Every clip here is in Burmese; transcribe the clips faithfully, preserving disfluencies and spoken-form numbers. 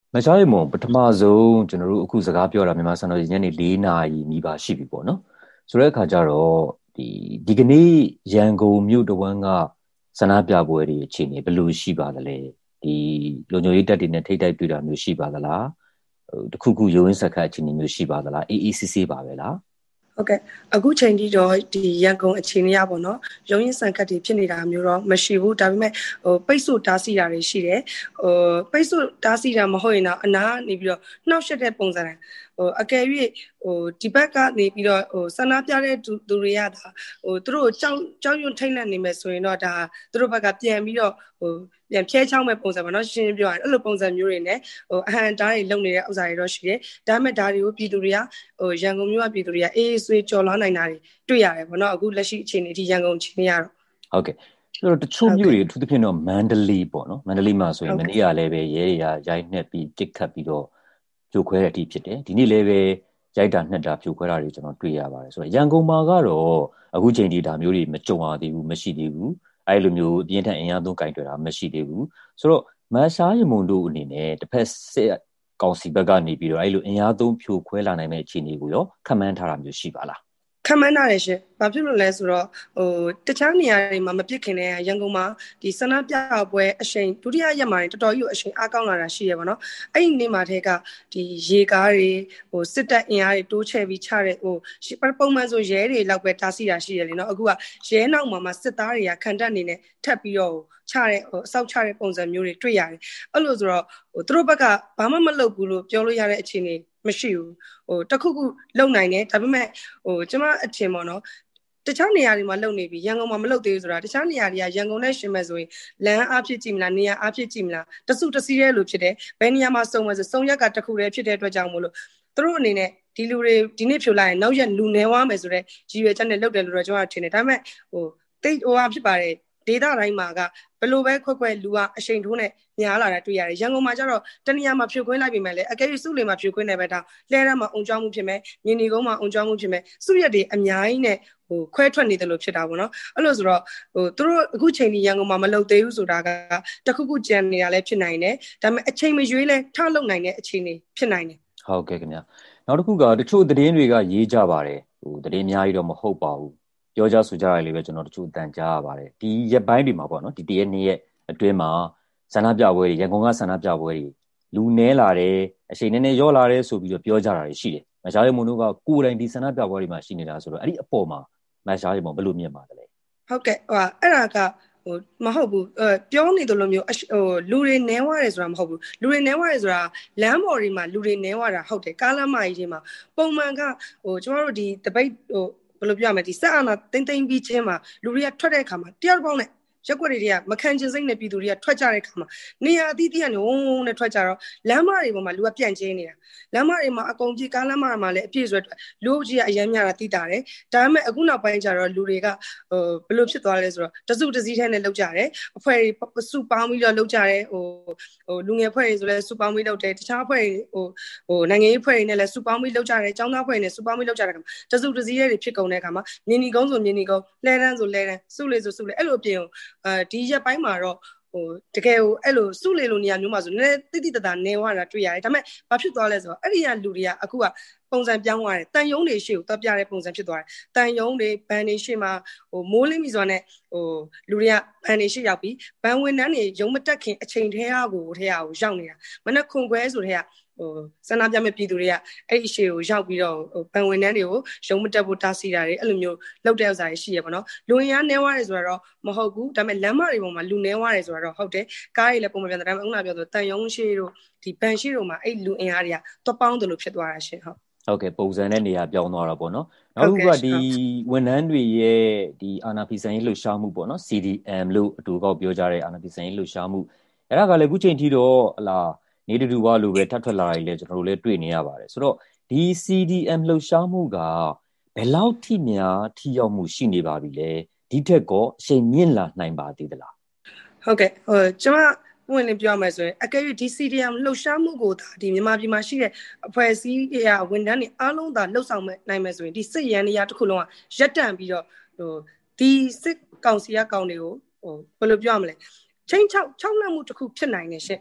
မရှားရမုံပထမဆုံးကျွန်တော်တို့အခုစကားပြောတာမြန်မာစံတော်ချိန်ညနေ၄နာရီနီးပါးရှိပြီပေါ့နော်ဆိုတဲ့အခါကျတော့ဒီဒီကနေ့ရန်ကုန်မြို့တဝန်းကဆန္ဒပြပွဲတွေအခြေအနေဘယ်လိုရှိပါသလဲဒီလုံခြုံရေးတပ်တွေနဲ့ထိတ်တိုက်တွေ့တာမျိုးရှိပါသလားဟိုတခုခုရုံးရင်းဆက်ခတ်အခြေအနေမျိုးရှိပါသလားအေးအေးဆေးဆေးပါပဲလားဟုတ်ကဲ့အခုချိန်ထိတော့ဒီရန်ကုန်အခြေအနေရပေါ့နော်ရုံးရင်းဆန်ခတ်တွေဖြစ်နေတာမျိုးတော့မရှိဘူးဒါပေမဲ့ဟိုပိတ်ဆို့တားဆီးတာတွေရှိတယ်ဟိုပိတ်ဆို့တားဆီးတာမဟုတ်ရင်တော့အနာကနေပြီးတော့နှောက်ယှက်တဲ့ပုံစံဟိုအကယ်၍ဟိုဒီဘက်ကနေပြီးတော့ဟိုဆန္ဒပြတဲ့သူတွေရတာဟိုသူတို့ကြောက်ကြောက်ရွံ့ထိတ်လန့်နေမယ်ဆိုရင်တော့ဒါသူတို့ဘက်ကပြန်ပြီးတော့ဟိုပြန်ဖြဲချောင်းမဲ့ပုံစံပေါ့နော်ရှင်းရှင်းပြောရရင်အဲ့လိုပုံစံမျိုးတွေနဲ့ဟိုအဟံတားတွေလုပ်နေတဲ့ဥစ္စာတွေတော့ရှိတယ်ဒါပေမဲ့ဒါတွေကိုပြည်သူတွေကဟိုရန်ကုန်မြို့ကပြည်သူတွေကအေးအေးဆွေးကြော်လွှားနိုင်တာတွေတွေ့ရတယ်ပေါ့နော်အခုလက်ရှိအခြေအနေဒီရန်ကုန်အခြေအနေရတော့ဟုတ်ကဲ့ဆိုတော့တချို့မြို့တွေအထူးသဖြင့်တော့မန္တလေးပေါ့နော်မန္တလေးမှာဆိုရင်မနေ့ကလည်းပဲရဲတွေကရိုက်နှက်ပြီးတစ်ခတ်ပြီးတော့ဖြိုခွဲတဲ့အထိဖြစ်တယ်ဒီနေ့လည်းပဲရိုက်တာနှက်တာဖြိုခွဲတာတွေကျွန်တော်တွေ့ရပါတယ်ဆိုတော့ရန်ကုန်မှာကတော့အခုချိန်ဒီဒါမျိုးတွေမကြုံရသေးဘူးမရှိသေးဘူးအဲ့လိုမျိုးအပြင်းထန်အင်အားသုံးကင်တွယ်တာမရှိသေးဘူးဆိုတော့မရှားရမုံတို့အနေနဲ့တစ်ဖက်စစ်ကောင်စီဘက်ကနေပြီးတော့အဲ့လိုအင်အားသုံးဖြိုခွဲလာနိုင်မယ့်အခြေအနေကိုရောခန့်မှန်းထားတာမျိုးရှိပါလားခမန်းနာရရှင်ဘာဖြစ်လို့လဲဆိုတော့ဟိုတခြားနေရာတွေမှာမပြစ်ခင်တဲ့ရန်ကုန်မှာဒီဆန္ဒပြပွဲအရှိန်ဒုတိယရက်မှာတော်တော်ကြီးကိုအရှိန်အားကောင်းလာတာရှိရပါတော့အဲ့ဒီနေ့မှာတည်းကဒီရေကားတွေဟိုစစ်တပ်အင်အားတွေတိုးချဲ့ပြီးချတဲ့ဟိုပုံမှန်ဆိုရဲတွေလောက်ပဲတားဆီးတာရှိရလေနော်အခုကရဲနောက်မှာမှစစ်သားတွေကခံတပ်အနေနဲ့ထပ်ပြီးတော့ချတဲ့ဟိုအဆောက်ချတဲ့ပုံစံမျိုးတွေတွေ့ရတယ်အဲ့လိုဆိုတော့ဟိုသူတို့ဘက်ကဘာမှမလုပ်ဘူးလို့ပြောလို့ရတဲ့အခြေအနေမရှိဘူးဟိုတခုခုလုံနိုင်တယ်ဒါပေမဲ့ဟိုကျမအထင်ပေါ့နော်တခြားနေရာတွေမှာလုံနေပြီရန်ကုန်မှာမလုံသေးဘူးဆိုတာတခြားနေရာတွေကရန်ကုန်နဲ့ရှင်မဲ့ဆိုရင်လမ်းအားဖြစ်ကြည့်မလားနေရာအားဖြစ်ကြည့်မလားတစုတစည်းရဲလို့ဖြစ်တယ်ဘယ်နေရာမှာစုံမဲ့ဆိုစုံရက်ကတခုတည်းဖြစ်တဲ့အတွက်ကြောင့်မို့လို့သူတို့အနေနဲ့ဒီလူတွေဒီနေ့ဖြိုလိုက်ရင်နောက်ရက်လူနေဝါမယ်ဆိုတော့ရည်ရွယ်ချက်နဲ့လုပ်တယ်လို့တော့ကျွန်တော်ထင်တယ်ဒါပေမဲ့ဟိုတိတ်ဟိုဟာဖြစ်ပါတယ်ဒေတာတိုင်းမှာကဘလို့ပဲခွက်ခွက်လူကအရှိန်ထိုးနဲ့ညားလာတာတွေ့ရတယ်ရန်ကုန်မှာကျတော့တနေရာမှာဖြိုခွင်းလိုက်ပြီမဲ့လေအကယ်၍စုလေမှာဖြိုခွင်းနေပဲဒါလှဲရမှာအုံကြောင်းမှုဖြစ်မယ်မြင်းဒီကုန်းမှာအုံကြောင်းမှုဖြစ်မယ်စုရက်တွေအများကြီးနဲ့ဟိုခွဲထွက်နေတယ်လို့ဖြစ်တာပေါ့နော်အဲ့လိုဆိုတော့ဟိုသူတို့အခုချိန်ကြီးရန်ကုန်မှာမလုံသေးဘူးဆိုတာကတခုခုကြံနေတာလည်းဖြစ်နိုင်တယ်ဒါပေမဲ့အချိန်မရွေးလဲထလုံနိုင်တဲ့အခြေအနေဖြစ်နိုင်တယ်ဟုတ်ကဲ့ခင်ဗျာနောက်တစ်ခုကတချို့သတင်းတွေကရေးကြပါတယ်ဟိုသတင်းအများကြီးတော့မဟုတ်ပါဘူးပြောကြဆိုကြရလေပဲကျွန်တော်တချို့အတန်ကြားရပါတယ်ဒီရက်ပိုင်းတွေမှာပေါ့နော်ဒီတရက်နေ့ရက်အတွင်းမှာဆန္ဒပြပွဲတွေရန်ကုန်ကဆန္ဒပြပွဲတွေလူနဲလာတယ်အချိန်နဲ့နဲ့ရောလာတယ်ဆိုပြီးတော့ပြောကြတာတွေရှိတယ်မရှားရမုံတို့ကကိုယ်တိုင်ဒီဆန္ဒပြပွဲတွေမှာရှိနေတာဆိုတော့အဲ့ဒီအပေါ်မှာမရှားရမုံဘယ်လိုမြင်ပါသလဲဟုတ်ကဲ့ဟိုအဲ့ဒါကဟိုမဟုတ်ဘူးအဲပြောနေတယ်လို့မျိုးဟိုလူတွေနဲဝရတယ်ဆိုတာမဟုတ်ဘူးလူတွေနဲဝရတယ်ဆိုတာလမ်းပေါ်တွေမှာလူတွေနဲဝတာဟုတ်တယ်ကားလမ်းမကြီးတွေမှာပုံမှန်ကဟိုကျွန်တော်တို့ဒီတပိတ်ဟိုဘယ်လိုပြောရမလဲဒီဆက်အာဏာတိမ့်တိမ့်ပြီးချင်းမှာလူတွေကထွက်တဲ့အခါမှာတယောက်ပေါင်းနဲ့ရက်ွက်တွေကမခံချင်စိတ်နဲ့ပြည်သူတွေကထွက်ကြတဲ့အခါမှာနေရာအသီးသီးကနေဝုန်းဝုန်းနဲ့ထွက်ကြတော့လမ်းမတွေပေါ်မှာလူကပြန့်ကျင်းနေတာလမ်းမတွေမှာအကုန်ကြီးကားလမ်းမမှာလည်းအပြည့်စွဲလူကြီးကအရမ်းများတာသိတာတယ်ဒါပေမဲ့အခုနောက်ပိုင်းကျတော့လူတွေကဟိုဘယ်လိုဖြစ်သွားလဲဆိုတော့တစုတစည်းထဲနဲ့လောက်ကြတယ်အဖွဲ့တွေစုပေါင်းပြီးတော့လောက်ကြတယ်ဟိုဟိုလူငယ်အဖွဲ့တွေဆိုလည်းစုပေါင်းပြီးလောက်တယ်တခြားအဖွဲ့တွေဟိုဟိုနိုင်ငံရေးအဖွဲ့တွေနဲ့လည်းစုပေါင်းပြီးလောက်ကြတယ်ចောင်းသားအဖွဲ့တွေနဲ့စုပေါင်းပြီးလောက်ကြတဲ့အခါမှာတစုတစည်းထဲတွေဖြစ်ကုန်တဲ့အခါမှာမြင်းဒီကုန်းဆိုမြင်းဒီကုန်းလှဲတန်းဆိုလှဲတန်းစုလေဆိုစုလေအဲ့လိုအပြင်အဲဒီရက်ပိုင်းမှာတော့ဟိုတကယ်ဟိုအဲ့လိုစုလေလိုနေရာမျိုးမှာဆိုနည်းနည်းတိတိတတ်တာနေဝတာတွေ့ရတယ်ဒါပေမဲ့ဘာဖြစ်သွားလဲဆိုတော့အဲ့ဒီကလူတွေကအခုကပုံစံပြောင်းသွားတယ်တန်ယုံတွေရှေ့ကိုတော့ပြတဲ့ပုံစံဖြစ်သွားတယ်တန်ယုံတွေဘန်တွေရှေ့မှာဟိုမိုးလင်းပြီဆိုတော့ ਨੇ ဟိုလူတွေကဘန်တွေရှေ့ရောက်ပြီးဘန်ဝင်တန်းတွေရုံမတက်ခင်အချိန်ထဲအားကိုထဲအားကိုရောက်နေတာမနေ့ခွန်ခွဲဆိုတဲ့ကဟိုစန္ဒပြမဲ့ပြည်သူတွေကအဲ့ဒီအရှိကိုရောက်ပြီးတော့ဟိုပန်ဝင်တန်းတွေကိုရုံမတက်ဖို့တားဆီးတာတွေအဲ့လိုမျိုးလောက်တဲ့ဥစ္စာတွေရှိရပါတော့လူရင်းနဲဝါတယ်ဆိုတော့မဟုတ်ဘူးဒါပေမဲ့လမ်းမတွေပေါ်မှာလူနဲဝါတယ်ဆိုတော့ဟုတ်တယ်ကားတွေလည်းပုံမှန်ပြန်တယ်ဒါပေမဲ့အခုနပြောဆိုတန်ယုံရှိတို့ဒီဘန်ရှိတို့မှာအဲ့လူအင်အားတွေကတွပေါင်းတယ်လို့ဖြစ်သွားတာရှင်ဟုတ်ဟုတ်ကဲ့ပုံစံနဲ့နေရာပြောင်းသွားတာပေါ့နော်နောက်တစ်ခုကဒီဝန်ထမ်းတွေရဲ့ဒီအာဏာဖီဆန်ရေးလှုပ်ရှားမှုပေါ့နော် စီ ဒီ အမ် လို့အတူကောက်ပြောကြတဲ့အာဏာဖီဆန်ရေးလှုပ်ရှားမှုအဲ့ဒါကလည်းအခုချိန်ထိတော့ဟလာနေတူတူဝါလိုပဲထပ်ထွက်လာတယ်လေကျွန်တော်တို့လည်းတွေ့နေရပါတယ်ဆိုတော့ဒီ စီ ဒီ အမ် လှုပ်ရှားမှုကဘယ်လောက်ထိများထိရောက်မှုရှိနေပါပြီလဲဒီထက်ကောအချိန်မြင့်လာနိုင်ပါသေးသလားဟုတ်ကဲ့ဟိုကျွန်မဝင်လင်းပြောမယ်ဆိုရင်အကယ်၍ဒီ စီ ဒီ အမ် လှုပ်ရှားမှုကိုဒါဒီမြန်မာပြည်မှာရှိတဲ့အဖွဲ့အစည်းတွေဝန်ထမ်းတွေအားလုံးသာလှုပ်ဆောင်နိုင်မယ်ဆိုရင်ဒီစစ်ရန်နေရာတစ်ခုလုံးကရက်တန့်ပြီးတော့ဟိုဒီစစ်ကောင်စီကကောင်တွေကိုဟိုဘယ်လိုပြောရမလဲချင်းချောက်ချောက်လန့်မှုတစ်ခုဖြစ်နိုင်နေရှင့်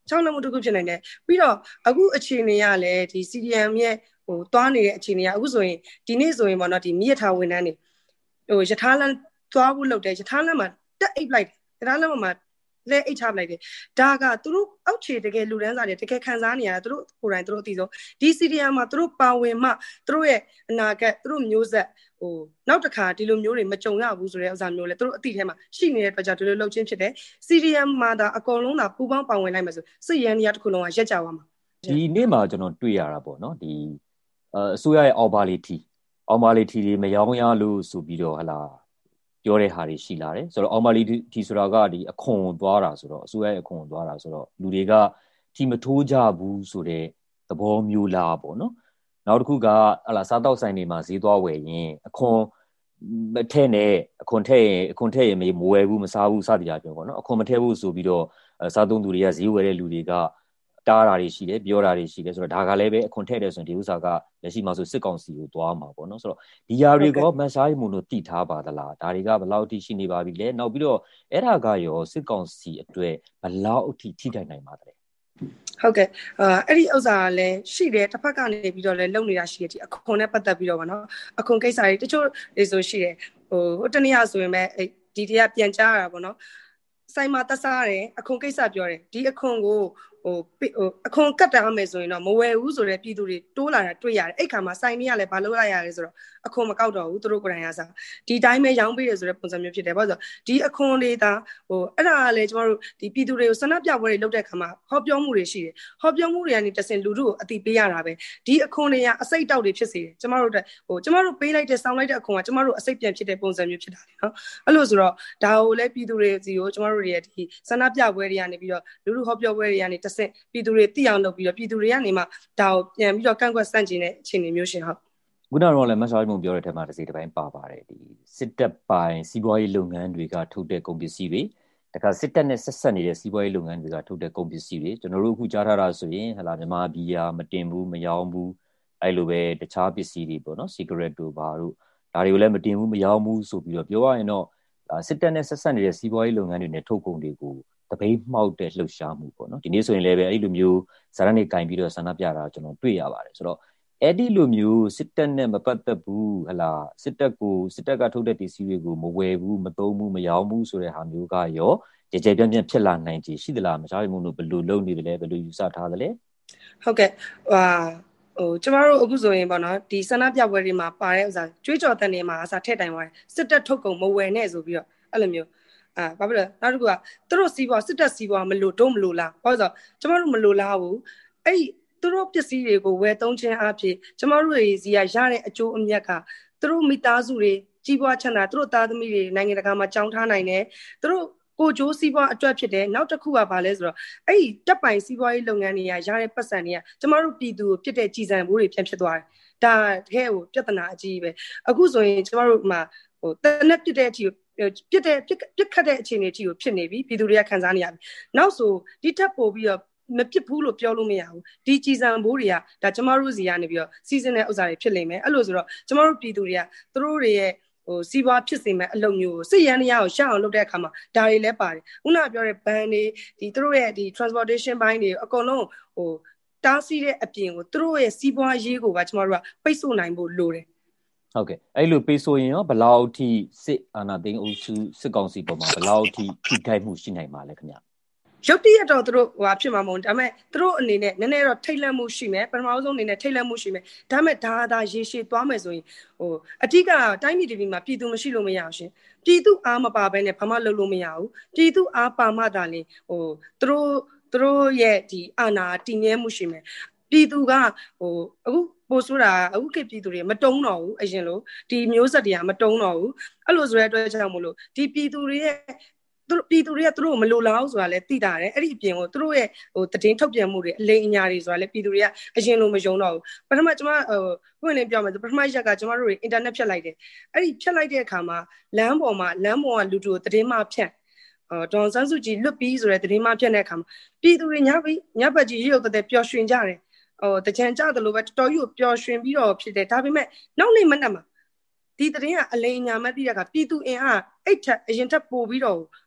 ချောင်းလက်မှုတစ်ခုဖြစ်နိုင်တယ်ပြီးတော့အခုအခြေအနေရလဲဒီ C D M ရဲ့ဟိုတွားနေတဲ့အခြေအနေကအခုဆိုရင်ဒီနေ့ဆိုရင်ပေါ့နော်ဒီမြစ်ထားဝန်ထမ်းတွေဟိုရထားလမ်းသွားဖို့လုပ်တယ်ရထားလမ်းမှာတက်အိပ်လိုက်ရထားလမ်းမှာလဲအိတ်ချပလိုက်တယ်ဒါကသူတို့အောက်ခြေတကယ်လူတန်းစားတွေတကယ်ခံစားနေရတာသူတို့ကိုယ်တိုင်သူတို့အသိဆုံးဒီ C D M မှာသူတို့ပါဝင်မှသူတို့ရဲ့အနာဂတ်သူတို့မျိုးဆက်ဟိုနောက်တစ်ခါဒီလိုမျိုးတွေမကြုံရဘူးဆိုတဲ့ဥစ္စာမျိုးလဲသူတို့အသိထဲမှာရှိနေတဲ့အတွက်ကြောင့်ဒီလိုလုပ်ချင်းဖြစ်တယ် C D M မှာဒါအကုန်လုံးသာပူပေါင်းပါဝင်လိုက်မယ်ဆိုစစ်ရန်နေရာတစ်ခုလုံးကရက်ကြသွားမှာဒီနေ့မှာကျွန်တော်တွေ့ရတာပေါ့နော်ဒီအစိုးရရဲ့အော်ဘာလီတီအော်ဘာလီတီတွေမရောင်းရလို့ဆိုပြီးတော့ဟလာပြောတဲ့ဟာတွေရှိလာတယ်ဆိုတော့အော်မာလီတီဆိုတာကဒီအခွန်သွားတာဆိုတော့အစိုးရရဲ့အခွန်သွားတာဆိုတော့လူတွေကထီမထိုးကြဘူးဆိုတဲ့သဘောမျိုးလားပေါ့နော်နောက်တစ်ခုကဟလာစားတောက်ဆိုင်တွေမှာဈေးသွားဝယ်ရင်အခွန်မထည့်နဲ့အခွန်ထည့်ရင်အခွန်ထည့်ရင်မဝယ်ဘူးမစားဘူးစသည်အပြောပေါ့နော်အခွန်မထည့်ဘူးဆိုပြီးတော့စားသုံးသူတွေကဈေးဝယ်တဲ့လူတွေကတားတာတွေရှိတယ်ပြောတာတွေရှိတယ်ဆိုတော့ဒါကလည်းပဲအခွန်ထည့်တယ်ဆိုရင်ဒီဥစ္စာကလက်ရှိမှာဆိုစစ်ကောင်စီကိုသွားမှာပေါ့နော်ဆိုတော့ဒီຢာတွေကမဆားရီမွန်တို့တည်ထားပါသလားဒါတွေကဘယ်လောက်အထိရှိနေပါပြီလဲနောက်ပြီးတော့အဲ့ဒါကရောစစ်ကောင်စီအတွက်ဘယ်လောက်အထိထိထိုက်နိုင်ပါသလဲဟုတ်ကဲ့အာအဲ့ဒီဥစ္စာကလည်းရှိတယ်တစ်ဖက်ကနေပြီးတော့လည်းလုံနေတာရှိတယ်ဒီအခွန်နဲ့ပတ်သက်ပြီးတော့ဗောနော်အခွန်ကိစ္စတွေတချို့တွေဆိုရှိတယ်ဟိုဟိုတနေ့ဆိုရင်ပဲဒီတရားပြန်ကြားရတာဗောနော်ဆိုင်မှာတက်စားတယ်အခွန်ကိစ္စပြောတယ်ဒီအခွန်ကိုဟိုဟိုအခွန်ကတ်တမ်းမယ်ဆိုရင်တော့မဝယ်ဘူးဆိုတဲ့ပြည်သူတွေတိုးလာတာတွေ့ရတယ်အဲ့ခါမှာဆိုင်ကြီးကလည်းဘာလို့လိုက်ရလဲဆိုတော့အခွန်မကောက်တော့ဘူးသူတို့ကိုယ်တိုင်ကစားဒီတိုင်းပဲရောင်းပေးရဆိုတဲ့ပုံစံမျိုးဖြစ်တယ်ဘာလို့ဆိုဒီအခွန်တွေဒါဟိုအဲ့ဒါကလည်းကျမတို့ဒီပြည်သူတွေကိုဆန္ဒပြပွဲတွေလုပ်တဲ့ခါမှာဟောပြောမှုတွေရှိတယ်ဟောပြောမှုတွေကနေတဆင်လူထုကိုအတိပေးရတာပဲဒီအခွန်တွေကအစိတ်တောက်တွေဖြစ်စေတယ်ကျမတို့ဟိုကျမတို့ပေးလိုက်တဲ့စောင်းလိုက်တဲ့အခွန်ကကျမတို့အစိတ်ပြန်ဖြစ်တဲ့ပုံစံမျိုးဖြစ်တာလေနော်အဲ့လိုဆိုတော့ဒါကိုလည်းပြည်သူတွေစီကိုကျမတို့တွေရဲ့ဒီဆန္ဒပြပွဲတွေကနေပြီးတော့လူထုဟောပြောပွဲတွေကနေတဆင်ပြည်သူတွေသိအောင်လုပ်ပြီးတော့ပြည်သူတွေကနေမှဒါကိုပြန်ပြီးတော့ကန့်ကွက်ဆန့်ကျင်တဲ့အခြေအနေမျိုးရှင်ဟုတ်ခုနကတော့လည်းမဆားရီမုံပြောတဲ့ထဲမှာတစ်စိတ်တစ်ပိုင်းပါပါတယ်ဒီစစ်တပ်ပိုင်းစီးပွားရေးလုပ်ငန်းတွေကထုတ်တဲ့ကုန်ပစ္စည်းတွေတခါစစ်တပ်နဲ့ဆက်ဆက်နေတဲ့စီးပွားရေးလုပ်ငန်းတွေကထုတ်တဲ့ကုန်ပစ္စည်းတွေကျွန်တော်တို့အခုကြားထားတာဆိုရင်ဟလာမြန်မာပြည်ယာမတင်ဘူးမရောင်းဘူးအဲ့လိုပဲတခြားပစ္စည်းတွေပေါ့နော် cigarette တို့ဘာတို့ဒါတွေကိုလည်းမတင်ဘူးမရောင်းဘူးဆိုပြီးတော့ပြောရရင်တော့စစ်တပ်နဲ့ဆက်ဆက်နေတဲ့စီးပွားရေးလုပ်ငန်းတွေနဲ့ထုတ်ကုန်တွေကိုတပိတ်မှောက်တဲ့လှုပ်ရှားမှုပေါ့နော်ဒီနေ့ဆိုရင်လည်းပဲအဲ့လိုမျိုးဇာတ်နေကင်ပြီးတော့ဆန္ဒပြတာကျွန်တော်တွေ့ရပါတယ်ဆိုတော့အဲ့ဒီလိုမျိုးစစ်တပ်နဲ့မပတ်သက်ဘူးဟလာစစ်တပ်ကိုစစ်တပ်ကထုတ်တဲ့ပစ္စည်းတွေကိုမဝယ်ဘူးမသုံးဘူးမရောင်းဘူးဆိုတဲ့ဟာမျိုးကရောကြကြပြန့်ပြန့်ဖြစ်လာနိုင်ခြေရှိသလားမစားရမလို့ဘယ်လိုလုပ်နေတယ်လဲဘယ်လိုယူဆထားသလဲဟုတ်ကဲ့ဟာဟိုကျမတို့အခုဆိုရင်ပေါ့နော်ဒီဆန္ဒပြပွဲတွေမှာပါတဲ့ဥစားကြွေးကြော်တဲ့နေမှာအစားထည့်တိုင်သွားတယ်စစ်တပ်ထုတ်ကုန်မဝယ်နဲ့ဆိုပြီးတော့အဲ့လိုမျိုးအာဘာဖြစ်လဲနောက်တစ်ခုကသူတို့စီးပွားစစ်တပ်စီးပွားမလို့တော့မလို့လားဘာလို့ဆိုကျမတို့မလို့လားဘူးအဲ့သူတို့ပစ္စည်းတွေကိုဝယ်သုံးခြင်းအဖြစ်ကျမတို့တွေစီကရတဲ့အကျိုးအမြတ်ကသူတို့မိသားစုတွေကြီးပွားချမ်းသာသူတို့သားသမီးတွေနိုင်ငံတကာမှာကြောင်းထားနိုင်တယ်သူတို့ကိုကျိုးစီးပွားအတွက်ဖြစ်တယ်နောက်တစ်ခုကဘာလဲဆိုတော့အဲ့ဒီတပ်ပိုင်စီးပွားရေးလုပ်ငန်းတွေကရတဲ့ပတ်စံတွေကကျမတို့ပြည်သူကိုဖြစ်တဲ့ကြည်စံဘိုးတွေပြန်ဖြစ်သွားတယ်ဒါတကယ်ကိုပြဿနာအကြီးပဲအခုဆိုရင်ကျမတို့မှာဟိုတနက်ပြတဲ့အထိပြစ်တဲ့ပြစ်ခတ်တဲ့အခြေအနေအထိကိုဖြစ်နေပြီပြည်သူတွေကခံစားနေရပြီနောက်ဆိုဒီထက်ပိုပြီးတော့မပြစ်ဘူးလို့ပြောလို့မရဘူးဒီကြည်စံဘိုးတွေကဒါကျမတို့စီကနေပြီးတော့စီစဉ်တဲ့ဥစ္စာတွေဖြစ်လိမ့်မယ်အဲ့လိုဆိုတော့ကျမတို့ပြည်သူတွေကသူတို့တွေရဲ့ဟိုစီးပွားဖြစ်စေမဲ့အလုပ်မျိုးကိုစစ်ရန်တရားကိုရှောက်အောင်လုပ်တဲ့အခါမှာဒါတွေလည်းပါတယ်ခုနကပြောတဲ့ဘန်တွေဒီသူတို့ရဲ့ဒီ transportation ဘိုင်းတွေအကုန်လုံးဟိုတားဆီးတဲ့အပြင်ကိုသူတို့ရဲ့စီးပွားရေးကိုပါကျမတို့ကပိတ်ဆို့နိုင်ဖို့လိုတယ်ဟုတ်ကဲ့အဲ့လိုပိတ်ဆို့ရင်ရောဘယ်လောက်ထိစစ်အာဏာသိမ်းအုပ်စုစစ်ကောင်စီပေါ်မှာဘယ်လောက်ထိထိခိုက်မှုရှိနိုင်ပါလဲခင်ဗျရုပ်တရက်တော့သူတို့ဟိုဖြစ်မှာမဟုတ်ဒါပေမဲ့သူတို့အနေနဲ့နည်းနည်းတော့ထိတ်လန့်မှုရှိမယ်ပထမဆုံးအနေနဲ့ထိတ်လန့်မှုရှိမယ်ဒါပေမဲ့ဒါသာရေရှည်သွားမယ်ဆိုရင်ဟိုအဓိကတိုင်းပြည်ပြည်မှာပြည်သူမရှိလို့မရအောင်ရှင်ပြည်သူအားမပါဘဲနဲ့ဘာမှလုပ်လို့မရဘူးပြည်သူအားပါမှသာလေဟိုသူတို့သူတို့ရဲ့ဒီအာဏာတည်မြဲမှုရှိမယ်ပြည်သူကဟိုအခုပို့ဆိုတာအခုခေတ်ပြည်သူတွေမတုံးတော့ဘူးအရင်လိုဒီမျိုးဆက်တွေကမတုံးတော့ဘူးအဲ့လိုဆိုတဲ့အတွက်ကြောင့်မို့လို့ဒီပြည်သူတွေရဲ့သူတို့ပြည်သူတွေကသူတို့မလိုလားဘူးဆိုတာလည်းသိတာတယ်အဲ့ဒီအပြင်ကိုသူတို့ရဲ့ဟိုတည်င်းထုတ်ပြန်မှုတွေအလိမ်အညာတွေဆိုတာလည်းပြည်သူတွေကအရင်လိုမယုံတော့ဘူးပထမကျွန်မဟိုဖွင့်လင်းပြောမယ်ဆိုပထမရက်ကကျွန်မတို့တွေအင်တာနက်ဖြတ်လိုက်တယ်အဲ့ဒီဖြတ်လိုက်တဲ့အခါမှာလမ်းပေါ်မှာလမ်းပေါ်ကလူတို့တည်င်းမှဖြတ်အော်ဒေါန်ဆန်းစုကြည်လွတ်ပြီးဆိုတဲ့တည်င်းမှဖြတ်တဲ့အခါမှာပြည်သူတွေညပြီးညဘက်ကြီးရုပ်သက်သက်ပျော်ရွှင်ကြတယ်ဟိုတကြံကြတယ်လို့ပဲတော်တော်ကြီးကိုပျော်ရွှင်ပြီးတော့ဖြစ်တယ်ဒါပေမဲ့နောက်နေ့မနက်မှာဒီတည်င်းကအလိမ်အညာမသိတဲ့အခါပြည်သူအင်အားအဲ့ထက်အရင်ထက်ပိုပြီးတော့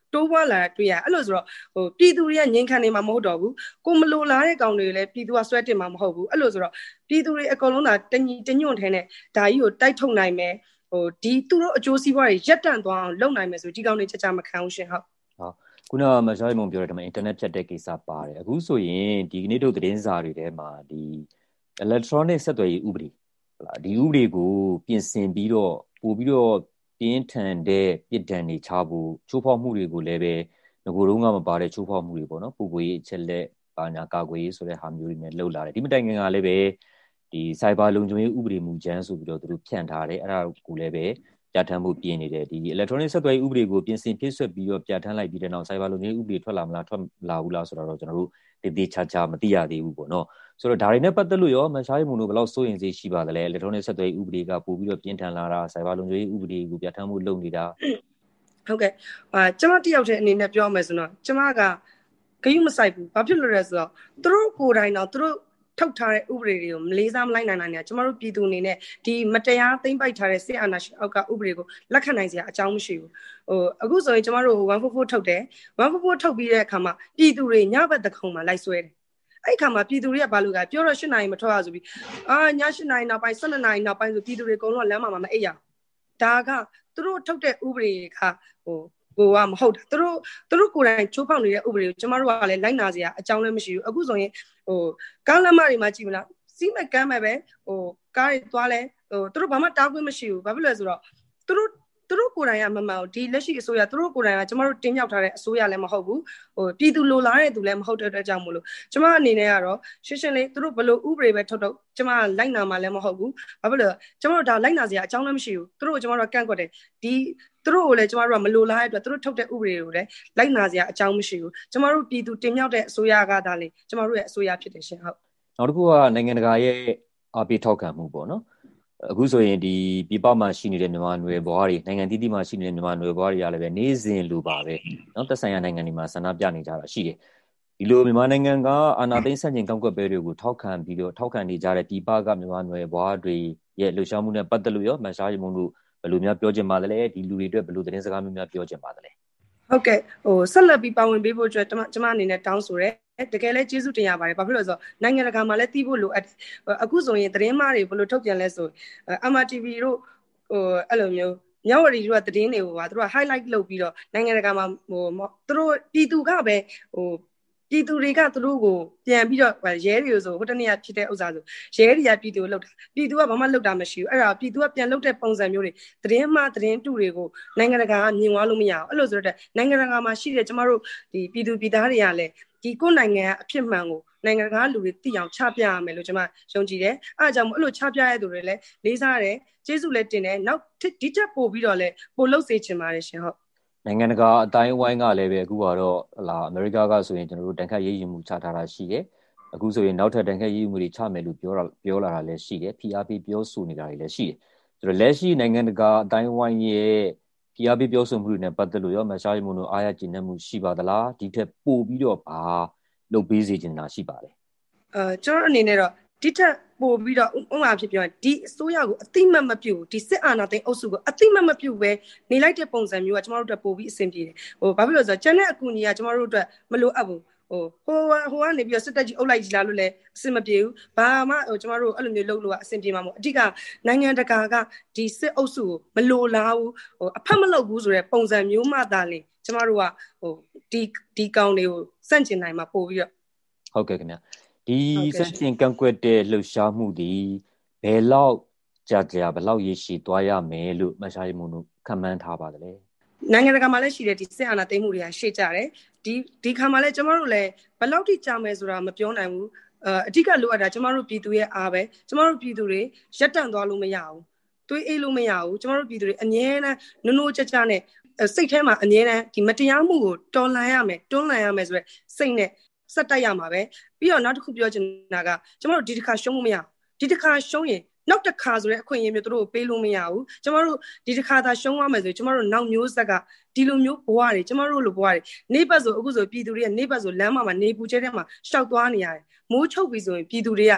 တိုးပွားလာတွေ့ရအဲ့လိုဆိုတော့ဟိုပြည်သူတွေကငြိမ်ခံနေမှာမဟုတ်တော့ဘူးကိုမလိုလားတဲ့ကောင်တွေလည်းပြည်သူကဆွဲတင်မှာမဟုတ်ဘူးအဲ့လိုဆိုတော့ပြည်သူတွေအကုန်လုံးသာတညီတညွန့်ထဲနဲ့ဒါကြီးကိုတိုက်ထုတ်နိုင်မယ်ဟိုဒီသူတို့အကျိုးစီးပွားတွေရပ်တန့်သွားအောင်လုပ်နိုင်မယ်ဆိုဒီကောင်တွေချက်ချမခံဘူးရှင်ဟုတ်ဟုတ်ခုနကမရှားမုံပြောတဲ့ဒါမှ internet ဖြတ်တဲ့ကိစ္စပါတယ်အခုဆိုရင်ဒီကနေ့တို့သတင်းစာတွေထဲမှာဒီ electronic ဆက်သွယ်ရေးဥပဒေဟုတ်လားဒီဥပဒေကိုပြင်ဆင်ပြီးတော့ပို့ပြီးတော့ပြင်းထန်တဲ့ပြည်ဒဏ်တွေချဖို့ချိုးဖောက်မှုတွေကိုလည်းပဲငကိုယ်တော့ကမပါတဲ့ချိုးဖောက်မှုတွေပေါ့နော်ပုဂ္ဂိုလ်ရေးအချက်လက်ပါညာကာကွယ်ရေးဆိုတဲ့ဟာမျိုးတွေနဲ့လှုပ်လာတယ်ဒီမတိုင်ခင်ကလည်းပဲဒီ cyber လုံခြုံရေးဥပဒေမူကြမ်းဆိုပြီးတော့သူတို့ဖြန့်ထားတယ်အဲ့ဒါကိုလည်းပဲပြဋ္ဌာန်းမှုပြင်နေတယ်ဒီ electronic ဆက်သွယ်ရေးဥပဒေကိုပြင်ဆင်ဖြည့်ဆွတ်ပြီးတော့ပြဋ္ဌာန်းလိုက်ပြီးတဲ့နောက် cyber လုံခြုံရေးဥပဒေထွက်လာမလားထွက်လာဘူးလားဆိုတော့ကျွန်တော်တို့တည်တည်ချာချာမသိရသေးဘူးပေါ့နော်ဆိုတော့ဒါတွေနဲ့ပတ်သက်လို့ရောမရှားရီမုံတို့ဘယ်လောက်စိုးရင်စိတ်ရှိပါသလဲ electronic ဆက်သွယ်ရေးဥပဒေကပို့ပြီးတော့ပြင်ထန်လာတာ cyber လုံခြုံရေးဥပဒေကိုပြဋ္ဌာန်းမှုလုပ်နေတာဟုတ်ကဲ့အာကျွန်မတယောက်တည်းအနေနဲ့ပြောမယ်ဆိုတော့ကျွန်မကဂယုမဆိုင်ဘူးဘာဖြစ်လို့လဲဆိုတော့သူတို့ကိုယ်တိုင်တော့သူတို့ထုတ်ထားတဲ့ဥပဒေတွေကိုမလေးစားမလိုက်နိုင်နိုင်နေကျွန်တော်တို့ပြည်သူအနေနဲ့ဒီမတရားသိမ်းပိုက်ထားတဲ့စစ်အာဏာရှင်အောက်ကဥပဒေကိုလက်ခံနိုင်စရာအကြောင်းမရှိဘူးဟိုအခုဆိုရင်ကျွန်တော်တို့one forty-fourထုတ်တယ်one forty-fourထုတ်ပြီးတဲ့အခါမှာပြည်သူတွေညဘက်တခုံမှာလိုက်ဆွဲတယ်အဲ့ခါမှာပြည်သူတွေကဘာလို့ကပြောတော့၈နာရီမထွက်ရဆိုပြီးအာည၈နာရီနောက်ပိုင်း၁၂နာရီနောက်ပိုင်းဆိုပြည်သူတွေအကုန်လုံးလမ်းမှာမအိပ်ရဒါကသူတို့ထုတ်တဲ့ဥပဒေကဟိုဟိုကမဟုတ်သူတို့သူတို့ကိုယ်တိုင်ချိုးဖောက်နေတဲ့ဥပဒေကိုကျမတို့ကလည်းလိုက်နာစရာအကြောင်းလည်းမရှိဘူးအခုဆိုရင်ဟိုကားလမ်းမတွေမှာကြည့်မလားစီးမဲ့ကမ်းမဲ့ပဲဟိုကားတွေသွားလဲဟိုသူတို့ဘာမှတားခွင့်မရှိဘူးဘာဖြစ်လဲဆိုတော့သူတို့သူတို့ကိုယ်တိုင်ကမမှန်ဘူးဒီလက်ရှိအစိုးရသူတို့ကိုယ်တိုင်ကကျမတို့တင်းမြောက်ထားတဲ့အစိုးရလည်းမဟုတ်ဘူးဟိုပြည်သူလိုလားတဲ့သူလည်းမဟုတ်တဲ့အတွက်ကြောင့်မို့လို့ကျမအနေနဲ့ကတော့ရှင်းရှင်းလေးသူတို့ဘလို့ဥပဒေပဲထုတ်ထုတ်ကျမလိုက်နာမှလည်းမဟုတ်ဘူးဘာဖြစ်လဲကျမတို့ဒါလိုက်နာစရာအကြောင်းလည်းမရှိဘူးသူတို့ကကျမတို့ကန့်ကွက်တယ်ဒီသူတို့ကိုလည်းကျမတို့ကမလိုလားတဲ့အတွက်သူတို့ထုတ်တဲ့ဥပဒေတွေကိုလည်းလိုက်နာစရာအကြောင်းမရှိဘူးကျမတို့ပြည်သူတင်မြောက်တဲ့အစိုးရကဒါလေကျမတို့ရဲ့အစိုးရဖြစ်တယ်ရှင်ဟုတ်နောက်တစ်ခုကနိုင်ငံတကာရဲ့အားပေးထောက်ခံမှုပေါ့နော်အခုဆိုရင်ဒီပြည်ပမှာရှိနေတဲ့မြန်မာနွယ်ဘွားတွေနိုင်ငံတည်တည်မှာရှိနေတဲ့မြန်မာနွယ်ဘွားတွေကလည်းပဲနေ့စဉ်လိုပါပဲเนาะသက်ဆိုင်ရာနိုင်ငံတွေမှာဆန္ဒပြနေကြတာရှိတယ်ဒီလိုမြန်မာနိုင်ငံကအာဏာသိမ်းဆန့်ကျင်ကန့်ကွက်ပွဲတွေကိုထောက်ခံပြီးတော့ထောက်ခံနေကြတဲ့ပြည်ပကမြန်မာနွယ်ဘွားတွေရဲ့လှုပ်ရှားမှုနဲ့ပတ်သက်လို့ရောမရှားရီမုံတို့ဘယ်လိုများပြောချင်ပါသလဲဒီလူတွေအတွက်ဘယ်လိုသတင်းစကားမျိုးများပြောချင်ပါသလဲဟုတ်ကဲ့ဟိုဆက်လက်ပြီးပါဝင်ပေးဖို့အတွက်ကျွန်မအနေနဲ့တောင်းဆိုရဲတကယ်လဲကျေးဇူးတင်ရပါတယ်ဘာဖြစ်လို့လဲဆိုတော့နိုင်ငံတကာမှာလည်းသိဖို့လိုအပ်အခုဆိုရင်သတင်းမားတွေဘယ်လိုထုတ်ပြန်လဲဆို M R T V တို့ဟိုအဲ့လိုမျိုးညဝရီတို့ကသတင်းတွေကိုပါသူတို့က highlight လုပ်ပြီးတော့နိုင်ငံတကာမှာဟိုသူတို့ပြည်သူကပဲဟိုပြည်သူတွေကသူတို့ကိုပြန်ပြီးတော့ရဲတွေကိုဆိုဟိုတနေ့ကဖြစ်တဲ့ဥစ္စာဆိုရဲတွေကပြည်သူကိုလှုပ်တာပြည်သူကဘာမှလှုပ်တာမရှိဘူးအဲ့ဒါပြည်သူကပြန်လှုပ်တဲ့ပုံစံမျိုးတွေသတင်းမှားသတင်းတုတွေကိုနိုင်ငံတကာကမြင်သွားလို့မရအောင်အဲ့လိုဆိုတော့နိုင်ငံတကာမှာရှိတဲ့ကျမတို့ဒီပြည်သူပြည်သားတွေကလည်းဒီကိုယ်နိုင်ငံကအဖြစ်မှန်ကိုနိုင်ငံတကာလူတွေသိအောင်ချပြရမယ်လို့ကျွန်မယုံကြည်တယ်အားကြောင့်အဲ့လိုချပြရတဲ့သူတွေလည်းလေးစားတယ်ကျေးဇူးလည်းတင်တယ်နောက်ဒီချက်ပို့ပြီးတော့လည်းပို့လှုပ်စေချင်ပါတယ်ရှင်ဟုတ်နိုင်ငံတကာအတိုင်းအဝိုင်းကလည်းပဲအခုကတော့ဟလာအမေရိကကဆိုရင်ကျွန်တော်တို့တန်ခတ်ရေးယူမှုချထားတာရှိတယ်အခုဆိုရင်နောက်ထပ်တန်ခတ်ရေးယူမှုတွေချမယ်လို့ပြောတာပြောလာတာလည်းရှိတယ် P R P ပြောဆိုနေတာတွေလည်းရှိတယ်ဆိုတော့လက်ရှိနိုင်ငံတကာအတိုင်းအဝိုင်းရဲ့ P R P ပြောဆိုမှုတွေနဲ့ပတ်သက်လို့ရောမရှားရီမုံတို့အားရကျဉ်းမှုရှိပါသလားဒီထက်ပိုပြီးတော့ဘာလုပ်ပေးစေချင်တာရှိပါလဲအဲကျွန်တော်အနေနဲ့တော့ဒီထက်ပို့ပြီးတော့ဥပမာဖြစ်ပြောရင်ဒီအစိုးရကိုအတိမတ်မပြုတ်ဒီစစ်အာဏာသိမ်းအုပ်စုကိုအတိမတ်မပြုတ်ပဲနေလိုက်တဲ့ပုံစံမျိုးကကျမတို့အတွက်ပို့ပြီးအဆင်ပြေတယ်ဟိုဘာဖြစ်လို့လဲဆိုတော့ကျန်တဲ့အကူအညီကကျမတို့အတွက်မလိုအပ်ဘူးဟိုဟိုဟိုကနေပြီးတော့စစ်တပ်ကြီးအုပ်လိုက်ကြလားလို့လည်းအဆင်မပြေဘူးဘာမှဟိုကျမတို့အဲ့လိုမျိုးလုပ်လို့ကအဆင်ပြေမှာမဟုတ်အဓိကနိုင်ငံတကာကဒီစစ်အုပ်စုကိုမလိုလားဘူးဟိုအဖက်မလုပ်ဘူးဆိုတဲ့ပုံစံမျိုးမှသာလေကျမတို့ကဟိုဒီဒီကောင်တွေကိုစန့်ကျင်နိုင်မှာပို့ပြီးတော့ဟုတ်ကဲ့ခင်ဗျာဒီစန့်ကျင်ကန့်ကွက်တဲ့လှုပ်ရှားမှုဒီဘယ်လောက်ကြာကြာဘယ်လောက်ရရှိသွားရမယ်လို့မရှားရီမုံတို့ခန့်မှန်းထားပါတယ်နိုင်ငံတကာမှာလည်းရှိတယ်ဒီစစ်အာဏာသိမ်းမှုတွေကရှေ့ကြတယ်ဒီဒီခါမှာလည်းကျမတို့လည်းဘယ်လောက်ထိကြာမယ်ဆိုတာမပြောနိုင်ဘူးအဓိကလိုအပ်တာကျမတို့ပြည်သူရဲ့အားပဲကျမတို့ပြည်သူတွေရပ်တန့်သွားလို့မရဘူးတွေးအေးလို့မရဘူးကျမတို့ပြည်သူတွေအငြင်းနဲ့နိုးနိုးကြကြနဲ့စိတ်ထဲမှာအငြင်းနဲ့ဒီမတရားမှုကိုတော်လှန်ရမယ်တွန်းလှန်ရမယ်ဆိုတဲ့စိတ်နဲ့စက်တိုက်ရမှာပဲပြီးတော့နောက်တစ်ခုပြောချင်တာကကျမတို့ဒီတစ်ခါရှုံးလို့မရဒီတစ်ခါရှုံးရင်နောက်တစ်ခါဆိုတဲ့အခွင့်အရေးမျိုးတို့ကိုပေးလို့မရဘူးကျမတို့ဒီတစ်ခါသာရှုံးရမယ်ဆိုကျမတို့နောက်မျိုးဆက်ကဒီလိုမျိုးဘဝတွေကျမတို့လိုဘဝတွေနေပတ်ဆိုအခုဆိုပြည်သူတွေကနေပတ်ဆိုလမ်းမှာမှာနေပူကျဲထဲမှာရှောက်သွားနေရတယ်မိုးချုပ်ပြီဆိုရင်ပြည်သူတွေက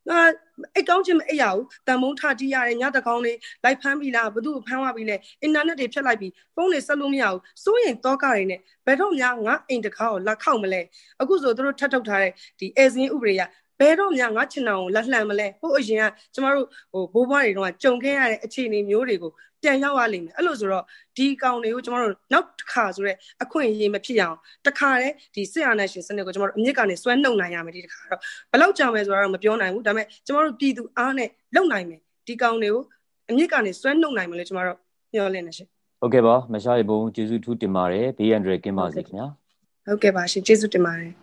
ငါအိတ်ကောင်းချင်းမအိတ်ရဘူးတန်မုံထတီးရတယ်ညတကောင်းလေးလိုက်ဖမ်းပြီလားဘသူ့ကိုဖမ်းသွားပြီလဲအင်တာနက်တွေဖြတ်လိုက်ပြီဖုန်းတွေဆက်လို့မရဘူးစိုးရင်တော့ကားတွေနဲ့ဘယ်တော့မှငါအိမ်တကားကိုလက်ခောက်မလဲအခုဆိုသူတို့ထပ်ထုတ်ထားတဲ့ဒီအဲဇင်းဥပဒေရဘယ်တော့မှငါချင်အောင်လက်လှမ်းမလဲဟိုအရင်ကကျမတို့ဟိုဘိုးဘွားတွေတော့ကြုံခဲ့ရတဲ့အခြေအနေမျိုးတွေကိုပြန်ရောက်ရလိမ့်မယ်အဲ့လိုဆိုတော့ဒီကောင်တွေကိုကျမတို့နောက်တစ်ခါဆိုရဲအခွင့်အရေးမဖြစ်အောင်တစ်ခါတည်းဒီစစ်အာဏာရှင်စနစ်ကိုကျမတို့အမြင့်ကနေဆွဲနှုတ်နိုင်ရမယ်ဒီတစ်ခါတော့ဘယ်လောက်ကြာမယ်ဆိုတော့မပြောနိုင်ဘူးဒါပေမဲ့ကျမတို့ပြည်သူအားနဲ့လုံနိုင်မယ်ဒီကောင်တွေကိုအမြင့်ကနေဆွဲနှုတ်နိုင်မယ်လို့ကျမတို့ပြောလင်းနေရှင်ဟုတ်ကဲ့ပါမရှားရေဘုံကျေးဇူးထူးတင်ပါတယ်ဘေးရန်တွေကင်းပါစေခင်ဗျာဟုတ်ကဲ့ပါရှင်ကျေးဇူးတင်ပါတယ်